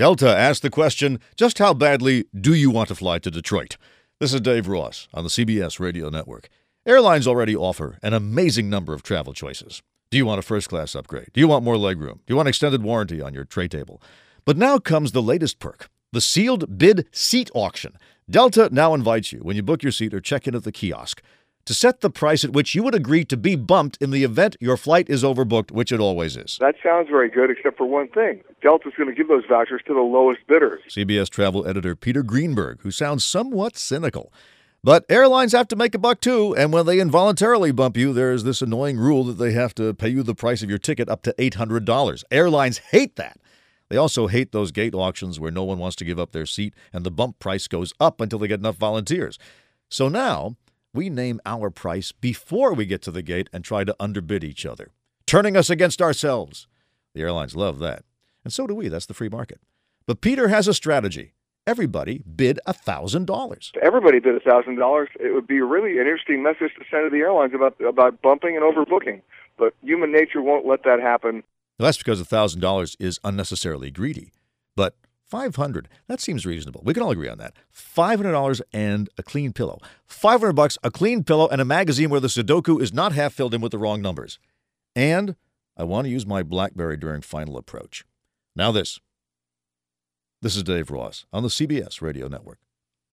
Delta asked the question, just how badly do you want to fly to Detroit? This is Dave Ross on the CBS Radio Network. Airlines already offer an amazing number of travel choices. Do you want a first-class upgrade? Do you want more legroom? Do you want extended warranty on your tray table? But now comes the latest perk, the sealed bid seat auction. Delta now invites you, when you book your seat or check in at the kiosk, to set the price at which you would agree to be bumped in the event your flight is overbooked, which it always is. That sounds very good, except for one thing. Delta's going to give those vouchers to the lowest bidders. CBS travel editor Peter Greenberg, who sounds somewhat cynical. But airlines have to make a buck, too, and when they involuntarily bump you, there's this annoying rule that they have to pay you the price of your ticket up to $800. Airlines hate that. They also hate those gate auctions where no one wants to give up their seat and the bump price goes up until they get enough volunteers. So now we name our price before we get to the gate and try to underbid each other, turning us against ourselves. The airlines love that. And so do we. That's the free market. But Peter has a strategy. Everybody bid $1,000. If everybody bid $1,000, it would be really an interesting message to send to the airlines about bumping and overbooking. But human nature won't let that happen. Well, that's because $1,000 is unnecessarily greedy. But $500, that seems reasonable. We can all agree on that. $500 and a clean pillow. $500, a clean pillow, and a magazine where the Sudoku is not half filled in with the wrong numbers. And I want to use my BlackBerry during final approach. Now this. This is Dave Ross on the CBS Radio Network.